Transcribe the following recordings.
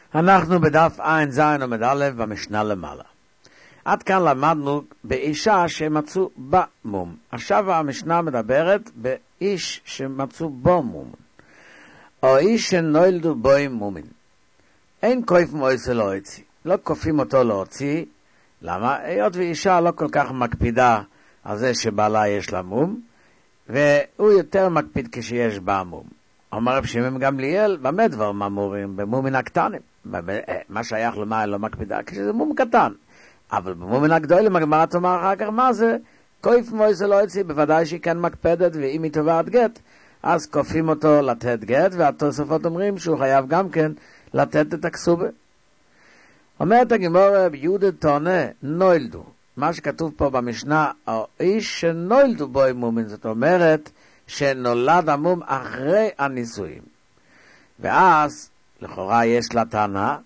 אנחנו בדף עין זין עמוד א' במשנה למעלה. עד כאן למדנו באישה שמצאו בה מום. עכשיו המשנה מדברת באיש שמצאו בו מום. או איש שנולדו בו מומין. אין כופים אויסו להוציא. לא כופים אותו להוציא. למה? היות ואישה לא כל כך מקפידה על זה שבעלה יש לה מום, והוא יותר מקפיד כשיש בה מום. אומר רב שמעון גמליאל, במה דבר מאמורים? במומין הקטנים. מה שייך למה לא מקפידה? כשזה מום קטן. אבל במומין הגדולים, הגמרא תאמר אחר כך מה זה? כופים מויסה לא יוציא, בוודאי שהיא כן מקפדת, ואם היא תובעת גט, אז כופים אותו לתת גט, והתוספות אומרים שהוא חייב גם כן לתת את הכסובה. אומרת הגמרא ביהודה תענה, נולדו. מה שכתוב פה במשנה, האיש שנולדו בו מומין, זאת אומרת, שנולד המום אחרי הנישואים. ואז, לכאורה יש לה טענה,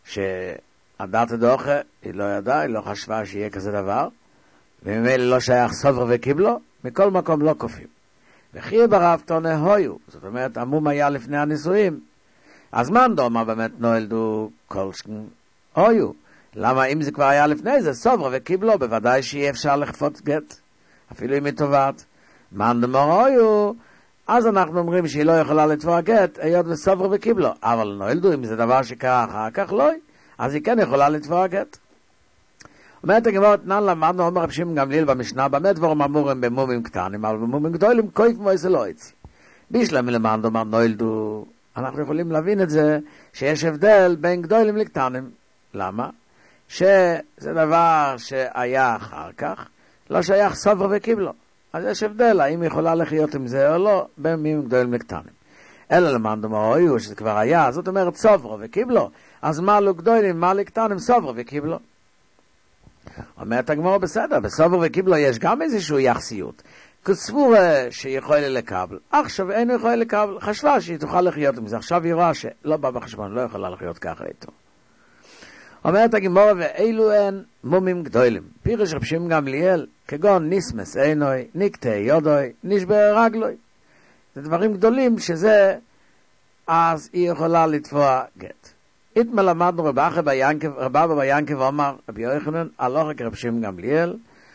שהדעת דוחה, היא לא ידעה, היא לא חשבה שיהיה כזה דבר, וממילא לא שייך סובר וקיבלו, מכל מקום לא כופים. וכי ברב תענה הויו, זאת אומרת, המום היה לפני הנישואים. אז מה דומה באמת נולדו כל הויו? למה אם זה כבר היה לפני זה, סובר וקיבלו, בוודאי שיהיה אפשר לכפות גט, אפילו אם היא תובעת. מאן דאמר היו, אז אנחנו אומרים שהיא לא יכולה לתבוע גט, היות וסובר וקיבלו. אבל נולדו, אם זה דבר שקרה אחר כך, לא, אז היא כן יכולה לתבוע גט. אומרת הגמרא, תנן למדנו, אומר רב שמעון גמליאל במשנה, במה דברים אמורים במומים קטנים, אבל במומים גדולים, כופים מויסה לא יוציא. בישלם למאן דאמר נולדו, אנחנו יכולים להבין את זה, שיש הבדל בין גדולים לקטנים. למה? שזה דבר שהיה אחר כך, לא שייך סובר וקיבלו. אז יש הבדל, האם היא יכולה לחיות עם זה או לא, בין מימים גדולים לקטנים. אלא למאן דאמר היו, שזה כבר היה, זאת אומרת סובר וקיבלו. אז מה לו גדולים, מה לקטנים, סובר וקיבלו. אומרת הגמרא בסדר, בסובר וקיבלו יש גם איזושהי יחסיות. כסבור שיכולה לקבל, עכשיו אינו יכולה לקבל, חשבה שהיא תוכל לחיות עם זה, עכשיו היא רואה שלא בא בחשבון, לא יכולה לחיות ככה איתו. אומרת הגמרא, ואילו הן מומים גדולים. פירש רב שמעון גמליאל, כגון ניסמס עינוי, נקטה יודוי, נשבר רגלוי. זה דברים גדולים שזה, אז היא יכולה לתבוע גט. איתמר למדנו רבא ביינקב ואומר רבי יוחנן, הלכה כרב שמעון גמליאל,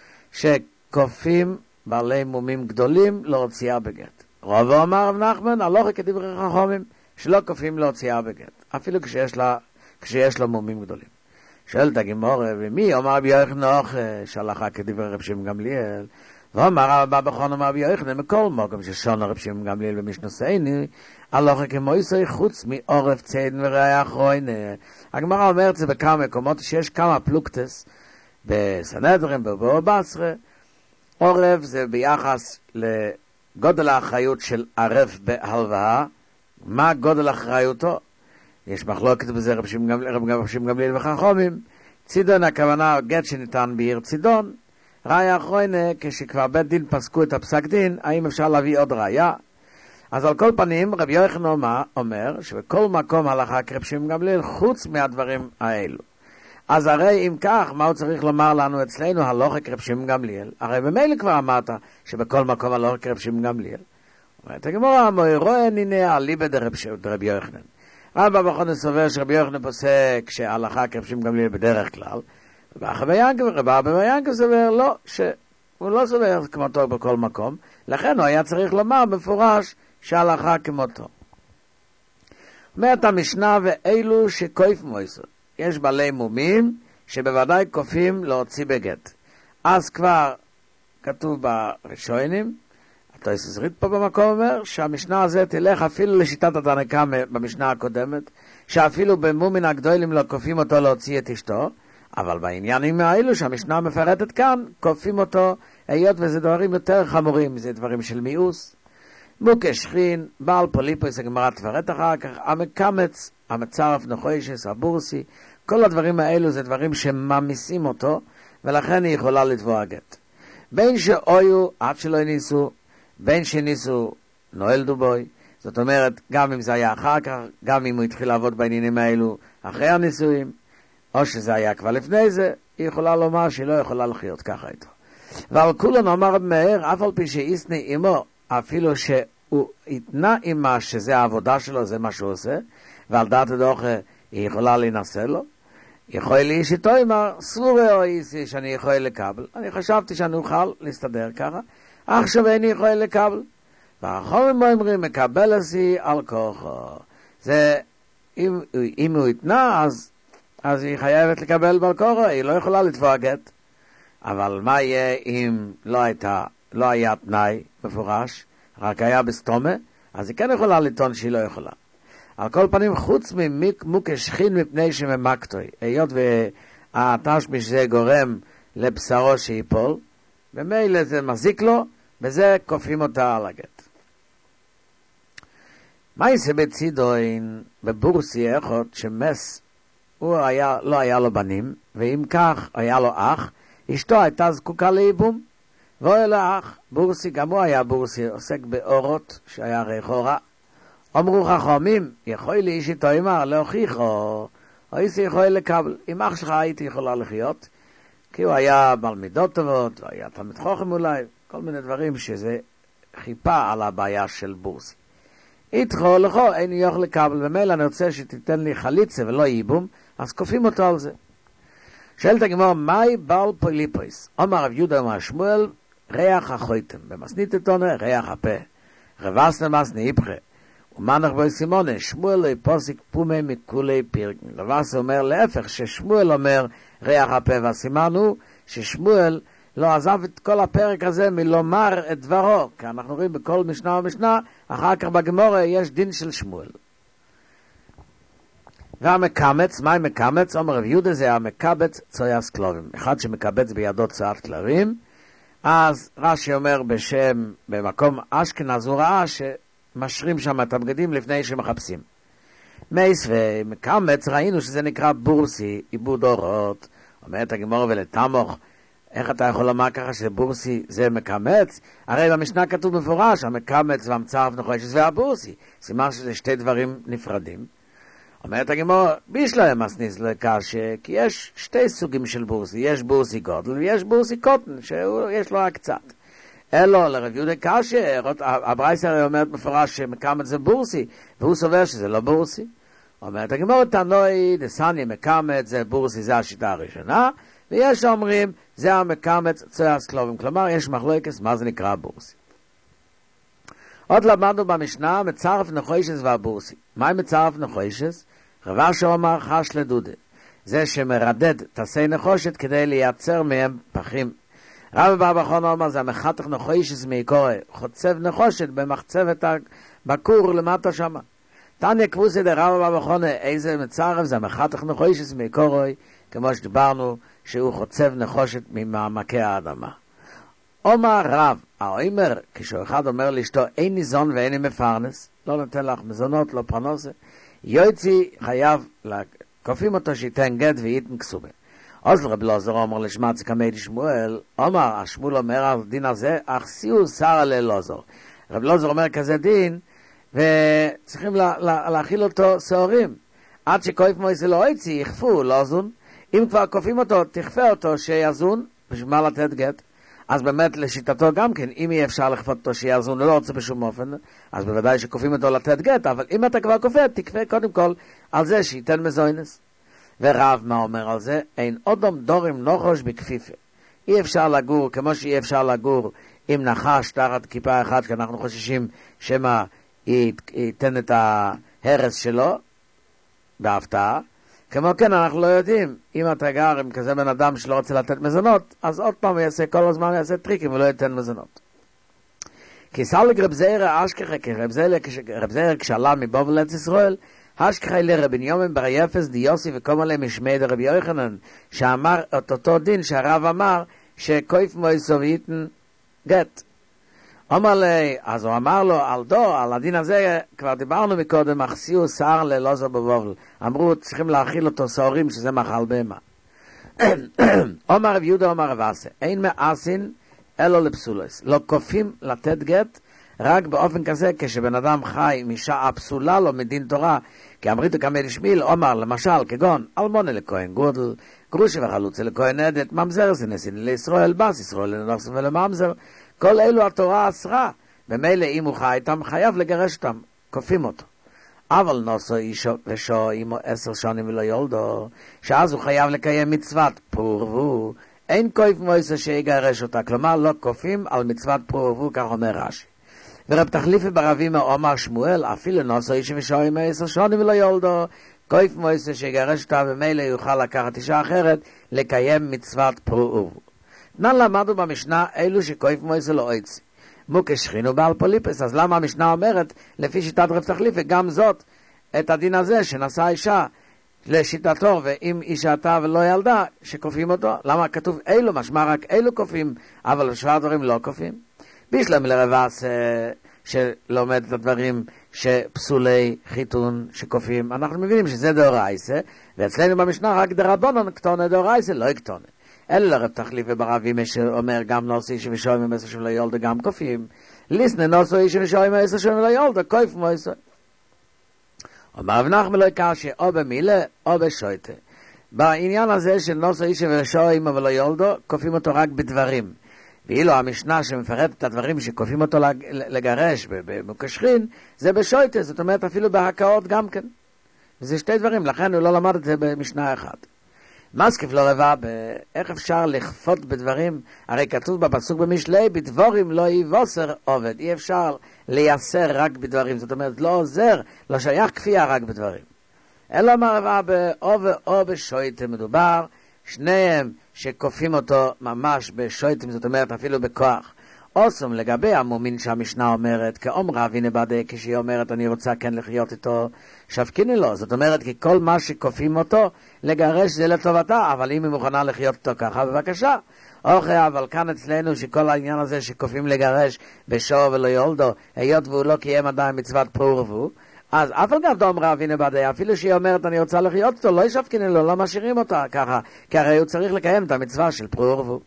שכופים בעלי מומים גדולים להוציאה בגט. רבא אמר רב נחמן, הלכה כדברי חכמים, שלא כופים להוציאה בגט, אפילו כשיש לו מומים גדולים. שואלת הגמרא, ומי אומר רבי יוחנן שהלכה כדברי רב שמעון גמליאל? ואמר רבא בכון אמר רבי יוחנן, מכל מקום ששונה רב שמעון גמליאל במשנתנו, הלכה כמויסי חוץ מעורף צידן וריח רוינה. הגמרא אומרת זה בכמה מקומות שיש כמה פלוגתס בסנהדרין ובבבא בתרא. עורף זה ביחס לגודל האחריות של ערב בהלוואה. מה גודל אחריותו? יש מחלוקת בזה רב שמעון גמליאל וחכמים. צידון הכוונה גט שניתן בעיר צידון. ראיה אחרונה, כשכבר בית דין פסקו את הפסק דין, האם אפשר להביא עוד ראיה? אז על כל פנים, רבי יוחנן אומר שבכל מקום הלכה כרב שמעון גמליאל חוץ מהדברים האלו. אז הרי אם כך, מה הוא צריך לומר לנו אצלנו הלכה כרב שמעון גמליאל? הרי במילא כבר אמרת שבכל מקום הלכה כרב שמעון גמליאל. אומרת הגמרא, מוירואה נינה אליבא דרבי יוחנן. רבא בכון סובר שרבי יוחנן פוסק שההלכה כרב שמעון גמליאל בדרך כלל, רבא ביינקב סובר לא, שהוא לא סובר כמותו בכל מקום, לכן הוא היה צריך לומר במפורש שההלכה כמותו. אומרת המשנה, ואילו שכופים מויסה, יש בעלי מומים שבוודאי כופים להוציא בגט. אז כבר כתוב בראשונים, התוספות ריט פה במקום אומר שהמשנה הזה תלך אפילו לשיטת התנא קמא במשנה הקודמת, שאפילו במומין הגדולים לא כופים אותו להוציא את אשתו, אבל בעניינים האלו שהמשנה מפרטת כאן, כופים אותו, היות וזה דברים יותר חמורים, זה דברים של מיאוס. מוקה שכין, בעל פוליפוס, הגמרא תפרט אחר כך, המקמץ, המצרף נחושס, הבורסי, כל הדברים האלו זה דברים שממיסים אותו, ולכן היא יכולה לתבוע גט. בין שאויו עד שלא ניסו, בין שניסו נולדו בוי, זאת אומרת, גם אם זה היה אחר כך, גם אם הוא התחיל לעבוד בעניינים האלו אחרי הנישואים, או שזה היה כבר לפני זה, היא יכולה לומר שהיא לא יכולה לחיות ככה איתו. ועל כולן אמר רב מאיר, אף על פי שאיסני אימו, אפילו שהוא התנה אימה שזה העבודה שלו, זה מה שהוא עושה, ועל דעת הדוחה היא יכולה להינשא לו, יכול לי שתאמר, סבורי או איסי שאני יכול לקבל. אני חשבתי שאני אוכל להסתדר ככה, עכשיו אני יכול לקבל. והחומים אומרים, מקבל עשי על כוחו. זה, אם הוא יתנה, אז היא חייבת לקבל בעל כוחו, היא לא יכולה לתבוע גט. אבל מה יהיה אם לא היה תנאי מפורש, רק היה בסתומה, אז היא כן יכולה לטעון שהיא לא יכולה. על כל פנים, חוץ ממוקש חין מפני שממקטוי, היות והתשמיש זה גורם לבשרו שיפול, ומילא זה מזיק לו, בזה כופים אותה על הגט. מה יעשה בצידוין בבורסי אחד שמס, לא היה לו בנים, ואם כך היה לו אח, אשתו הייתה זקוקה לייבום, והוא היה לו אח, בורסי, גם הוא היה בורסי, עוסק באורות, שהיה ריחורה. אמרו חכמים, יכול לי אישתו אמר, להוכיח, או איסי יכול לקבל, אם אח שלך הייתי יכולה לחיות, כי הוא היה בעל מידות טובות, הוא היה תלמיד חכם אולי, כל מיני דברים שזה חיפה על הבעיה של בורסי. איתכו לכו, אין לי יכול לקבל, ומילא אני רוצה שתיתן לי חליצה ולא ייבום, אז כופים אותו על זה. שאלת הגמור, מהי בעל פוליפויס? אומר רב יהודה אמר שמואל, ריח החויתם, במסנית תונה, ריח הפה, רבסנה מסנה איפכה, ומנח בוי סימונה, שמואל לא יפוסיק פומי מכולי פירגן. לבסה אומר להפך, ששמואל אומר ריח הפה, והסימן הוא ששמואל לא עזב את כל הפרק הזה מלומר את דברו, כי אנחנו רואים בכל משנה ומשנה, אחר כך בגמורה יש דין של שמואל. והמקמץ, מה מקמץ? אומר רב יהודה זה המקבץ צויס כלבים. אחד שמקבץ בידו צואת כלבים, אז רש"י אומר בשם, במקום אשכנז הוא ראה שמשרים שם את הבגדים לפני שמחפשים. מייס ומקמץ ראינו שזה נקרא בורסי, עיבוד אורות. אומרת הגמור ולתמוך, איך אתה יכול לומר ככה שבורסי זה מקמץ? הרי במשנה כתוב מפורש, המקמץ והמצרף נחושת והבורסי. סימן שזה שתי דברים נפרדים. אומרת הגמור, בישלהם מסניס לקשה, כי יש שתי סוגים של בורסי, יש בורסי גודל ויש בורסי קוטן, שיש לו רק קצת. אלו לרב יהודה קשה, הברייסר הרי אומרת מפורש שמקמץ זה בורסי, והוא סובר שזה לא בורסי. אומרת הגמור, תנוי, דסני מקמץ זה בורסי, זה השיטה הראשונה, ויש אומרים, זה המקמץ צויס כלבים, כלומר יש מחלוקת, מה זה נקרא בורסי. עוד למדנו במשנה, מצרף נחושת והבורסי. מה עם מצרף נחושת? רב אשר אומר חש לדודה. זה שמרדד תעשי נחושת כדי לייצר מהם פחים. רב בר בחון אומר, זה המחתך נחושת מעיקורי, חוצב נחושת במחצבת בקור למטה שמה. תניא כבוסי דרב בר בחון, איזה מצרף? זה המחתך נחושת מעיקורי, כמו שדיברנו, שהוא חוצב נחושת ממעמקי האדמה. אומר רב, האומר, כשאחד אומר לאשתו, אין ניזון ואין לי מפרנס, לא נותן לך מזונות, לא פרנסה, יועצי חייב, כופים אותו שייתן גט וייתן כסובה. אז רב אלעזר אומר לשמע צקמי שמואל, אומר, השמואל אומר על דין הזה, אך סיו שר על אלעזר. רב אלעזר אומר כזה דין, וצריכים להאכיל אותו שעורים. עד שכופים מויסה לא יועצי, יחפו, לא זון. אם כבר כופים אותו, תכפה אותו שיזון, בשביל מה לתת גט. אז באמת לשיטתו גם כן, אם אי אפשר לכפות אותו שיעזון, לא רוצה בשום אופן, אז בוודאי שכופים אותו לתת גט, אבל אם אתה כבר כופה, תכפה קודם כל על זה שייתן מזוינס. ורב מה אומר על זה? אין אודום דורים נחוש בכפיפה. אי אפשר לגור, כמו שאי אפשר לגור עם נחש תחת כיפה אחת, כי אנחנו חוששים שמה ייתן את ההרס שלו, בהפתעה. כמו כן, אנחנו לא יודעים, אם אתה גר עם כזה בן אדם שלא רוצה לתת מזונות, אז עוד פעם יעשה, כל הזמן יעשה טריקים ולא ייתן מזונות. כי סלג רב זעיר אשכחה, כי רב זעיר כשעלה מבבל לארץ ישראל, אשכחה לרבי יומן בר יפס דיוסי וקום עליהם משמי דרבי יוחנן, שאמר את אותו דין שהרב אמר, שכויף מויסו וייתן גט. אומר לי, אז הוא אמר לו, על הדין הזה, כבר דיברנו מקודם, אכסיו שער לאלעזר בבבל. אמרו, צריכים להאכיל אותו שעורים, שזה מאכל בהמה. אומר רב יהודה, אומר רב אסי, אין מאסין אלו לפסולס. לא כופים לתת גט, רק באופן כזה, כשבן אדם חי משעה פסולה לו מדין תורה, כי אמריתו כמל שמיל, אומר, למשל, כגון, אלמונה לכהן גודל, גרושי וחלוצה לכהן עדת, ממזר זה נסין לישראל, בס ישראל לנדחס ולממזר, כל אלו התורה אסרה, ומילא אם הוא חי איתם, חייב לגרש אותם, כופים אותו. אבל נוסו איש ושו עמו 10 שנים ולא יולדו, שאז הוא חייב לקיים מצוות פרו ורבו, אין כופים מויסה שיגרש אותה, כלומר לא כופים על מצוות פרו ורבו, כך אומר רש"י. ורב תחליפי ברבימה אומר שמואל, אפילו נוסו איש ושו עמו 10 שנים ולא יולדו, כופים מויסה שיגרש אותה, ומילא יוכל לקחת אישה אחרת, לקיים מצוות פרו ורבו. נן למדו במשנה אלו שכופים מויסה לא יצא. מוקש שכין ובעל פוליפס, אז למה המשנה אומרת, לפי שיטת רב תחליפי, גם זאת, את הדין הזה שנשא אישה לשיטתו, ואם אישה אתה ולא ילדה, שכופים אותו? למה כתוב אלו, משמע רק אלו כופים, אבל בשאר דברים לא כופים? בישלם לרבס שלומד את הדברים שפסולי חיתון שכופים, אנחנו מבינים שזה דאורייסה, ואצלנו במשנה רק דרבנן קטונה דאורייסה, לא קטונה. אלא לרב תחליפי ברבים שאומר גם נוסו איש ושוים עם 10 שנים לא יולדה גם כופים. ליסנה נוסו איש ושוים עם 10 שנים לא יולדה, כופ מויסו. אומר רב נחמן לא קשיא או במילה או בשויטה. בעניין הזה של נוסו איש ושוים אבל לא יולדו, כופים אותו רק בדברים. ואילו המשנה שמפרט את הדברים שכופים אותו לגרש במוקשכין, זה בשויטה, זאת אומרת אפילו בהקאות גם כן. וזה שתי דברים, לכן הוא לא למד את זה במשנה אחת. מסקיף לא רבה, איך אפשר לכפות בדברים? הרי כתוב בפסוק במשלי, בדבורים לא יבוסר עובד, אי אפשר לייסר רק בדברים, זאת אומרת לא עוזר, לא שייך כפייה רק בדברים. אלא מה רבה או בשויטה מדובר, שניהם שכופים אותו ממש בשויטים, זאת אומרת אפילו בכוח. אוסם לגבי המומין שהמשנה אומרת, כאומרה הנה בעדי, כשהיא אומרת אני רוצה כן לחיות איתו, שפקיני לו, זאת אומרת כי כל מה שכופים אותו לגרש זה לטובתה, אבל אם היא מוכנה לחיות איתו ככה, בבקשה. אוקיי, אבל כאן אצלנו שכל העניין הזה שכופים לגרש בשור ולא יולדו, היות והוא לא קיים עדיין מצוות פרו ורבו, אז אף על גב דאמרה הנה בעדי, אפילו שהיא אומרת אני רוצה לחיות איתו, לא שפקיני לו, לא משאירים אותה ככה, כי הרי הוא צריך לקיים את המצווה של פרו ורבו.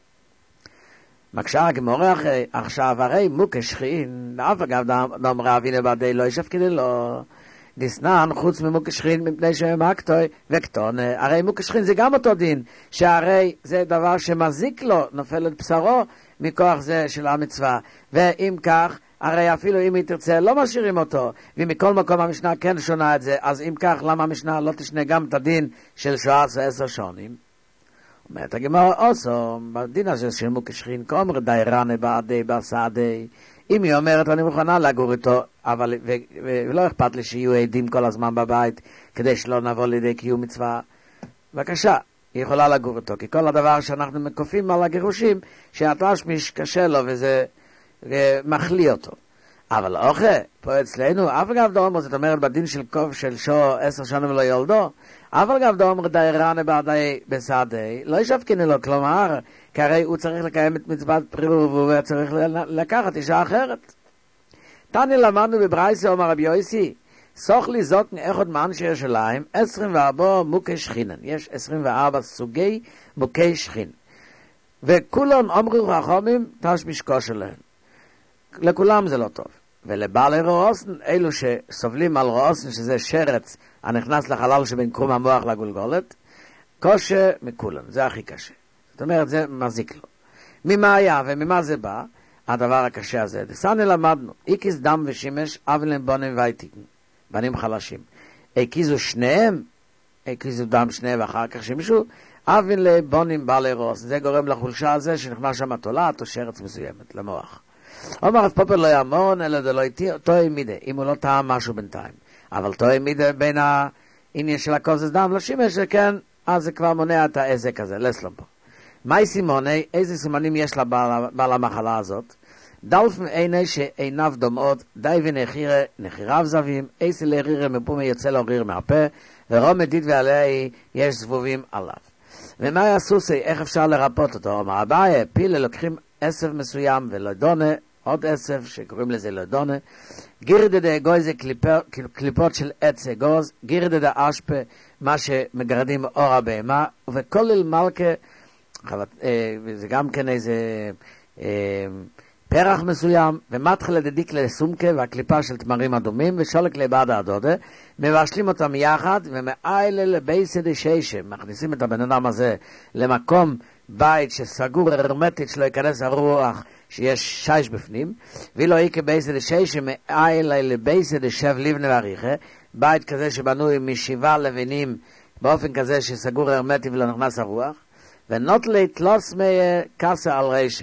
מקשה הגמורה עכשיו, הרי מוקש שכין, אף אגב דאמרה הנה בעדי, לא ישפקיני לו. דסנן חוץ ממוקש שכין מפני שמקטוי וקטון, הרי מוקש שכין זה גם אותו דין, שהרי זה דבר שמזיק לו, נופל את בשרו מכוח זה של המצווה, ואם כך, הרי אפילו אם היא תרצה לא משאירים אותו, ומכל מקום המשנה כן שונה את זה, אז אם כך למה המשנה לא תשנה גם את הדין של 10 שנים? אומרת הגמרא אוסו, בדין הזה של מוקש שכין, כאומר דיירנה בעדי בסעדי, אם היא אומרת אני מוכנה לגור איתו, אבל ולא אכפת לי שיהיו עדים כל הזמן בבית, כדי שלא נבוא לידי קיום מצווה, בבקשה, היא יכולה לגור איתו, כי כל הדבר שאנחנו מקופים על הגירושים, שהתשמיש קשה לו וזה מחליא אותו. אבל אוכל, פה אצלנו, אף אגב דאומר, זאת אומרת בדין של קוף של שור 10 שנים לא יולדו, אף אגב דאומר דיירנה בעדי בסעדי, לא ישפקיני לו, כלומר, כי הרי הוא צריך לקיים את מצוות פרו ורבו, והוא צריך לקחת אישה אחרת. תני למדנו בברייסה, אומר רבי יוסי, סוך לי זוקן אחד מאנשי ירושלים, 24 מוקי שכינן, יש 24 סוגי מוקי שכין. וכולם אמרו חכמים, תשמיש כושר להם. לכולם זה לא טוב. ולבעלי רועוסן, אלו שסובלים על רועוסן, שזה שרץ הנכנס לחלל שבין קרום המוח לגולגולת, קושה מכולם, זה הכי קשה. זאת אומרת, זה מזיק לו. ממה היה וממה זה בא? הדבר הקשה הזה. דסני למדנו, איקיס דם ושימש, אבלם בונים וייטיקן, בנים חלשים. איקיזו שניהם, איקיזו דם שניהם ואחר כך שימשו, אבן לבונים בעלי רועוסן. זה גורם לחולשה הזה שנכנס שם תולעת או שרץ מסוימת למוח. אומר רב פופר לא ימון, אלא זה לא תואי מידה, אם הוא לא טעם משהו בינתיים. אבל תואי מידה בין העניין של הכוסס דם לשימש, כן, אז זה כבר מונע את העזק הזה, לסלום פה. מהי סימוני, איזה סימנים יש לבעל המחלה הזאת? דלפן עיני שעיניו דומעות, די ונחיריו זבים, איזה לרירה מפומי יוצא לו ריר מהפה, ורום מדיד ועלי יש זבובים עליו. ומה יעשו זה, איך אפשר לרפות אותו? אומר אביי, פילה לוקחים עשב מסוים ולדונה, עוד עשב שקוראים לזה לדונה, גירדדה אגוז זה קליפות של עץ אגוז, גירדדה אשפה, מה שמגרדים אור הבהמה, וכולל מלכה, זה גם כן איזה פרח מסוים, ומתחיל דדיק לסומקה והקליפה של תמרים אדומים, ושולק לבד הדודה, מבשלים אותם יחד, ומאיילה לבייסה דשיישם, מכניסים את הבן אדם הזה למקום בית שסגור הרמטית שלא ייכנס הרוח שיש שיש בפנים, ואילו איקה בייסה דשיישם, מאיילה לבייסה דשב לבנה ועריכה, בית כזה שבנוי משבעה לבינים, באופן כזה שסגור הרמטי ולא נכנס הרוח, ונוטלי תלוס מקסה על רשע.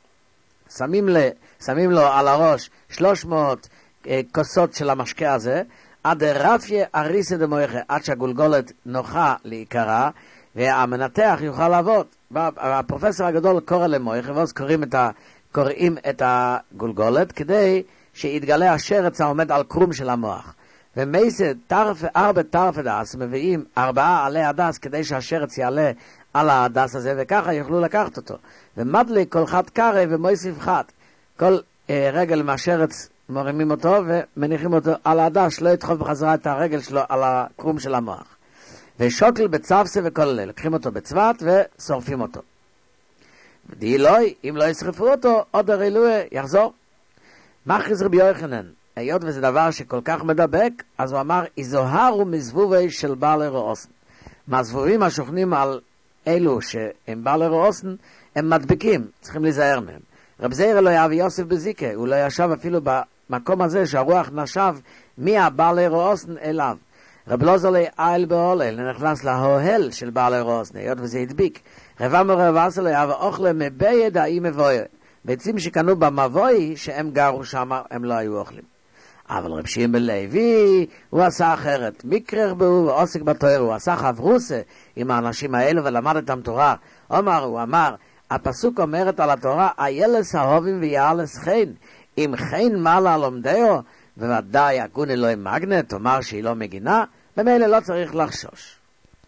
שמים לו על הראש 300 כוסות של המשקה הזה, עד רפיה אריסה דמויכה, עד שהגולגולת נוחה להיקרה, והמנתח יוכל לעבוד. הפרופסור הגדול קורא למויכה, ואז קוראים את הגולגולת, כדי שיתגלה השרץ העומד על קרום של המוח. ומייסד ארבע טרף הדס, מביאים 4 עלי הדס, כדי שהשרץ יעלה על הדס הזה, וככה יוכלו לקחת אותו. ומדלי כל חד קרא ומויסיף חד. כל רגל מהשרץ מרימים אותו ומניחים אותו על הדס, שלא ידחוף בחזרה את הרגל שלו על הקרום של המוח. ושוקל בצווסה וכל אלה, לקחים אותו בצוות ושורפים אותו. די לוי, אם לא ישרפו אותו, עוד הרילוי יחזור. מכריז רבי יוחנן, היות וזה דבר שכל כך מדבק, אז הוא אמר, איזוהרו מזבובי של בעלי רועסן. מהזבובים השוכנים על אלו שהם בעלי רועסן, הם מדבקים, צריכים להיזהר מהם. רב זעיר לא יאהב יוסף בזיקה, הוא לא ישב אפילו במקום הזה שהרוח נשב מהבעלי רועסן אליו. רב לוזר לאייל באולל, נכנס להוהל של בעלי רועסן, היות וזה הדביק. רב אמר רב אסר לא יאהב אוכלה מבייד האי מבויה. ביצים שקנו במבוי שהם גרו שם, הם לא היו אוכלים. אבל רב שמעון לוי, הוא עשה אחרת. מקרר בו ועוסק בתורה, הוא עשה חברוסה עם האנשים האלו ולמד איתם תורה. הוא אמר, הפסוק אומרת על התורה, איילס אהובים ויעלס חן. אם חן מעלה לומדהו, בוודאי הגון אלוהים מגנט, אומר שהיא לא מגינה, במילא לא צריך לחשוש.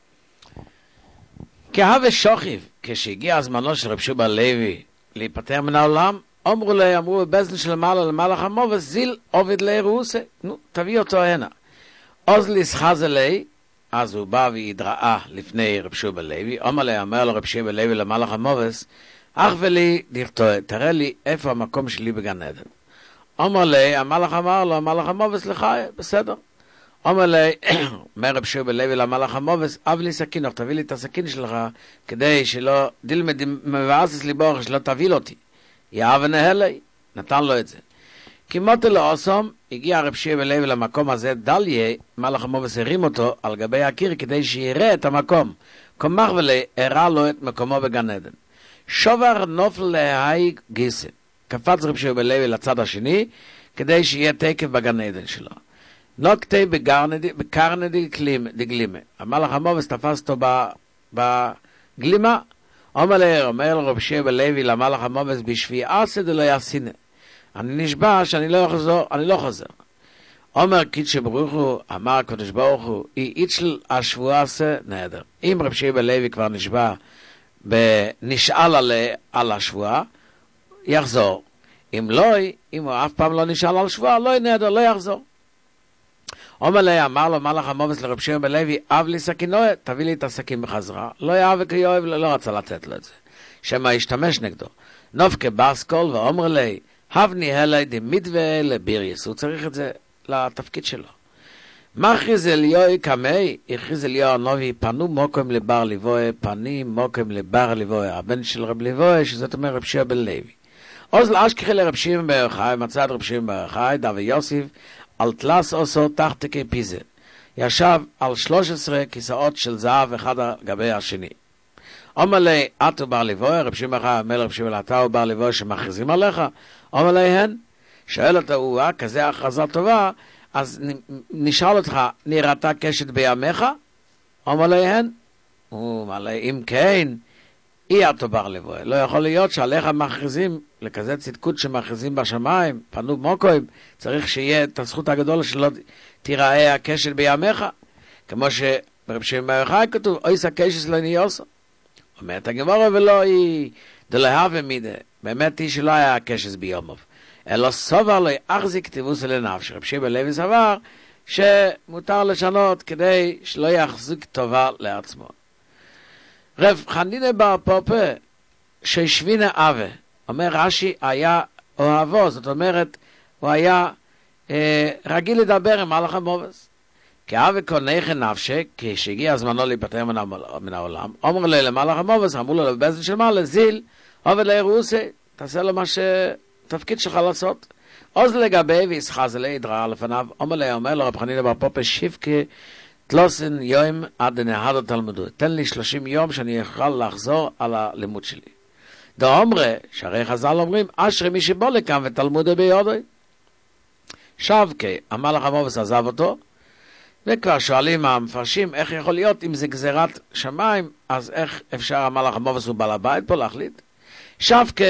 כהווה שוכיב, כשהגיע הזמנו של רב שמעון לוי להיפטר מן העולם, אמרו בבזן של מעלה למלאך המובס, זיל עובד לירוסה, תביא אותו הנה. אז לסחז אלי, אז הוא בא והתראה לפני רב שמעון לוי, אומר לו רב שמעון לוי למלאך המובס, אך ולי דכתוב, תראה לי איפה המקום שלי בגן עדן. אומר לי, המלאך אמר לו, המלאך המובס לחי, בסדר. אומר לי, אומר רב שמעון לוי למלאך המובס, אב לי סכין, תביא לי את הסכין שלך, כדי שלא, דילמד מבאסס לי באורך, שלא תביל אותי. יאהב נהלי, נתן לו את זה. כמות לאוסום, הגיע רב שמעון לוי למקום הזה, דליה, מלאך המובס הרים אותו על גבי הקיר, כדי שיראה את המקום. קומח ולי, הראה לו את מקומו בגן עדן. שובר נופל להי גיסה. קפץ רב שמעון לוי לצד השני, כדי שיהיה תקף בגן עדן שלו. נוקטי בקרנדי דגלימה. המלאך המובס תפס אותו בגלימה. אומר רב שמעון לוי למלאך המובס, בשבי עשה דלא יעשינה. אני נשבע שאני לא חוזר. אומר קידש ברוך הוא, אמר הקדוש ברוך הוא, איצ'ל השבועה עשה נהדר. אם רב שמעון לוי כבר נשאל על השבועה, יחזור. אם הוא אף פעם לא נשאל על שבועה, לא נהדר, לא יחזור. אמר לו מלאך המובס לרב שמעון לוי, אב לי סכין, תביא לי את הסכין בחזרה. לא יאהב וכיואב, לא רצה לתת לו את זה. שמה ישתמש נגדו. נופקה באסקול ואומר לי, הבני הלי דמידווה לביריס. הוא צריך את זה לתפקיד שלו. מכריז אליהו קמי, הכריז אליהו הנובי, פנו מוקם לבר ליבוי, פנים מוקם לבר ליבוי, הבן של רב ליבוי, שזאת אומר רב שמעון לוי. אז לאשכחי לרב שמעון בר יוחאי, מצא את רב שמעון בר יוחאי, דוד יוסיף, על תלס עושו תחתקי פיזה. ישב על 13 כיסאות של זהב אחד על גבי השני. אומר לי, את הוא בר ליבוי, רב שמעון בר יוחאי, אומר רב שמעון, אתה הוא בר ליבוי שמכריזים עליך? אומר לי, הן. שואל אותו, כזה הכרזה טובה, אז נשאל אותך, נראתה קשת בימיך? אומר לי, הן. הוא אומר לי, אם כן, אי את הוא בר ליבוי. לא יכול להיות שעליך מכריזים, לכזה צדקות שמכריזים בשמיים, פנו מוקוים, צריך שיהיה את הזכות הגדולה שלא תיראה הקשת בימיך. כמו שברב שמעון בר יוחאי כתוב, אויס הקשת לא ניוסו. אומרת הגמרא ולא היא דלהווה מידה. באמת היא שלא היה הקשת ביומוב. אלא סובר לו יחזיק כתיבוס לנפש. רב שמעון לוי סבר שמותר לשנות כדי שלא יחזיק טובה לעצמו. רב חנינא בר פופה ששבינה אבה, אומר רש"י, היה אוהבו, זאת אומרת, הוא היה רגיל לדבר עם מלאך המובס. כאבה קונך נפשי, כשהגיע זמנו להיפטר מן העולם, אומר לו למלאך המובס, אמרו לו בבזן של מעלה, זיל, עובד לירוסי, תעשה לו מה שתפקיד שלך לעשות. אז לגבי ויסחזלי דרר לפניו, אומר לו רב חנינא בר פופא שיבקה תלוסן יום עד נהד התלמודו. תן לי 30 יום שאני יכול לחזור על הלימוד שלי. דאמרי, שהרי חז"ל אומרים, אשרי מי שבוא לכאן ותלמודו ביודוי. שבקה, המלאך המובס עזב אותו, וכבר שואלים המפרשים, איך יכול להיות אם זה גזירת שמיים, אז איך אפשר המלאך המובס הוא בעל הבית פה להחליט? שבקה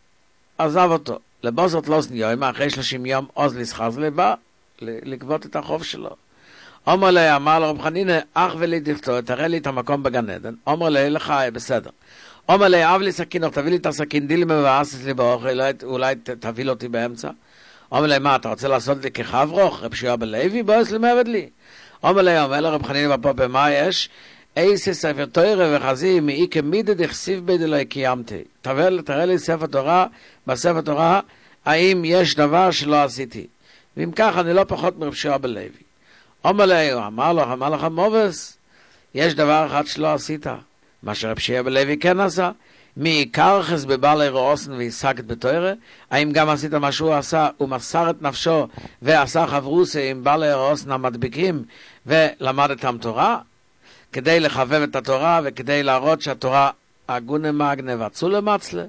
עזב אותו. לבוזות לא סניום, אחרי 30 יום עוז לסחזלי בא לגבות את החוב שלו. אמר לי, אמר לו רב חנינא, אח ולי דכתוב, תראה לי את המקום בגן עדן. אמר לי, לך, בסדר. אמר לי, אב לי סכין, תביא לי את הסכין, דילי מבאסת לי באוכל, אולי תביא אותי באמצע. אמר לי, מה, אתה רוצה לעשות לי כחברוך? רב שיוע בלוי, בואס למעבד לי. אמר לי, אומר לו רב חנינא בר פופא, מה יש? איזה ספר תורה וחזי, מאי כמידה דכסיב בי דלא קיימתי. תראה לי ספר תורה, בספר תורה, האם יש דבר שלא עשיתי. ואם כך, אני לא פחות מרב שיוע בלוי. אמר לי, אמר לך מובס, יש דבר אחד שלא עשית, מה שרב שיוע בלוי כן עשה, מעיקר חס בבעלי רעוסן והשגת בתורה, האם גם עשית מה שהוא עשה, הוא מסר את נפשו ועשה חברוסה עם בעלי רעוסן המדביקים ולמד את תורה, כדי לחבב את התורה וכדי להראות שהתורה הגונה מגנה וצולה מצלה.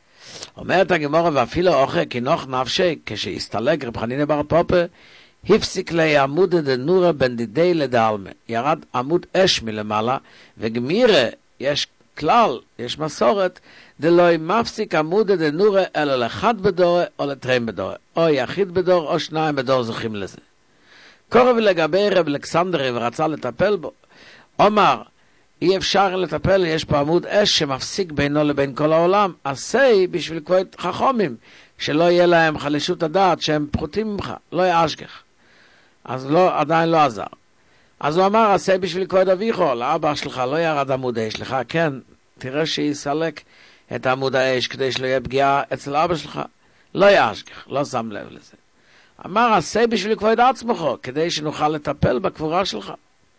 אומרת הגמרא, ואפילו אוכל כינוך נפשי, כשהסתלק רב חנינא בר פופא, הפסיק לי עמוד דנורה בין דידי לדלמה. ירד עמוד אש מלמעלה, וגמירה, יש כלל, יש מסורת, דלוי מפסיק עמוד דנורה אלא לאחד בדור או לתריים בדור, או יחיד בדור או שניים בדור זוכים לזה. קורב לגבי רב אלכסנדרי ורצה לטפל בו, אומר, אי אפשר לטפל, יש פה עמוד אש שמפסיק בינו לבין כל העולם, עשי בשביל כבוד חכמים, שלא יהיה להם חלישות הדעת שהם פחותים ממך, לא יאשגח. אז לא, עדיין לא עזר. אז הוא אמר, עשי בשביל כבוד אביכו, לאבא שלך לא ירד עמוד האש לך, כן, תראה שיסלק את עמוד האש כדי שלא יהיה פגיעה אצל אבא שלך, לא יאשגח, לא שם לב לזה. אמר, עשי בשביל כבוד עצמך, כדי שנוכל לטפל בקבורה שלך.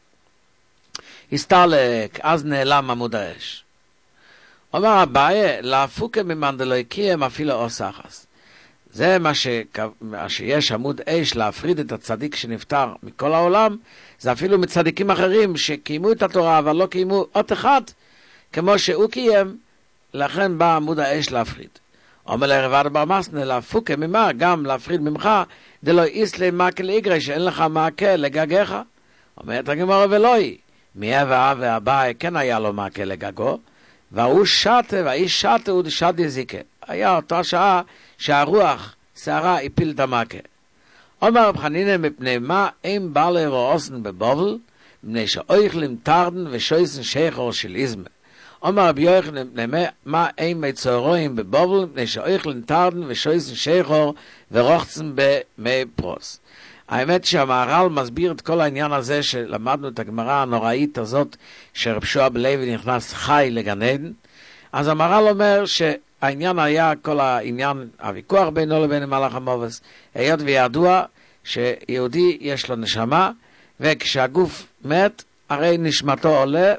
הסתלק, אז נעלם עמוד האש. אומר אביי, להפוקה ממנדלוי קיים אפילו אוסחס. זה מה שיש עמוד אש להפריד את הצדיק שנפטר מכל העולם, זה אפילו מצדיקים אחרים שקיימו את התורה אבל לא קיימו אות אחד כמו שהוא קיים, לכן בא עמוד האש להפריד. אומר לרבד בר מסנה, להפוקה ממה, גם להפריד ממך, דלא איסלי מכה לאיגרי, שאין לך מכה לגגיך. אומרת הגמרא ולאי, מי אבא ואביי כן היה לו מכה לגגו, והוא שתה, והאיש שתה הוא שת יזיקה. היה אותה שעה שהרוח, שערה, הפיל את המכה. אומר רב חנינא, מפני מה אין בעלי רעוסן בבובל, מפני שאויכלים טרדן ושויסן שייכור של איזמה. אומר רבי יוחנן, מפני מה אין מצורואים בבובל, מפני שאויכלים טרדן ושויסן שייכור ורוחצן במי פרוס. האמת שהמהר"ל מסביר את כל העניין הזה שלמדנו את הגמרא הנוראית הזאת שרב שיוע בלוי נכנס חי לגן עדן. אז המהר"ל אומר שהעניין היה כל העניין, הוויכוח בינו לבין המלאך המובס, היות וידוע שיהודי יש לו נשמה, וכשהגוף מת הרי נשמתו עולה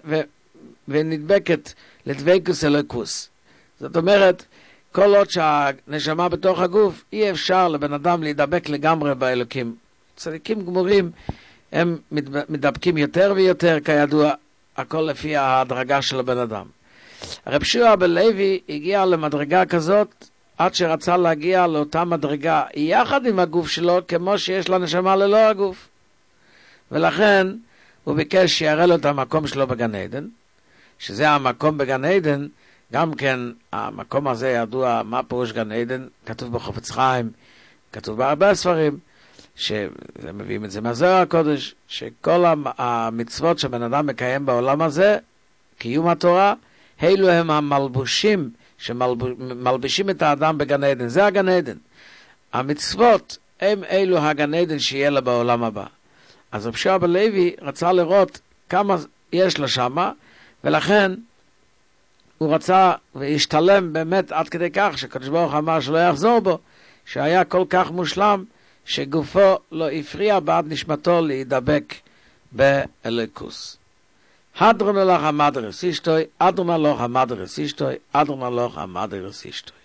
ונדבקת לדבקוס אלוקוס. זאת אומרת, כל עוד שהנשמה בתוך הגוף, אי אפשר לבן אדם להידבק לגמרי באלוקים. צדיקים גמורים הם מדבקים יותר ויותר, כידוע, הכל לפי ההדרגה של הבן אדם. רב שיוע בלוי הגיע למדרגה כזאת, עד שרצה להגיע לאותה מדרגה, יחד עם הגוף שלו, כמו שיש לנשמה ללא הגוף. ולכן הוא ביקש שיראה לו את המקום שלו בגן עדן, שזה המקום בגן עדן, גם כן המקום הזה ידוע מה פירוש גן עדן, כתוב בחפץ חיים, כתוב בהרבה ספרים, שמביאים את זה מהזוהר הקודש, שכל המצוות שבן אדם מקיים בעולם הזה, קיום התורה, אלו הם המלבושים, שמלבישים את האדם בגן עדן, זה הגן עדן. המצוות הם אלו הגן עדן שיהיה לה בעולם הבא. אז רב שיוע בלוי רצה לראות כמה יש לו שמה, ולכן הוא רצה והשתלם באמת עד כדי כך שקדוש ברוך אמר שלא יחזור בו, שהיה כל כך מושלם שגופו לא הפריע בעד נשמתו להידבק באלוקוס. הדרונה לך המדרס אשתוי, אדרונה לך המדרס אשתוי, אדרונה לך המדרס אשתוי.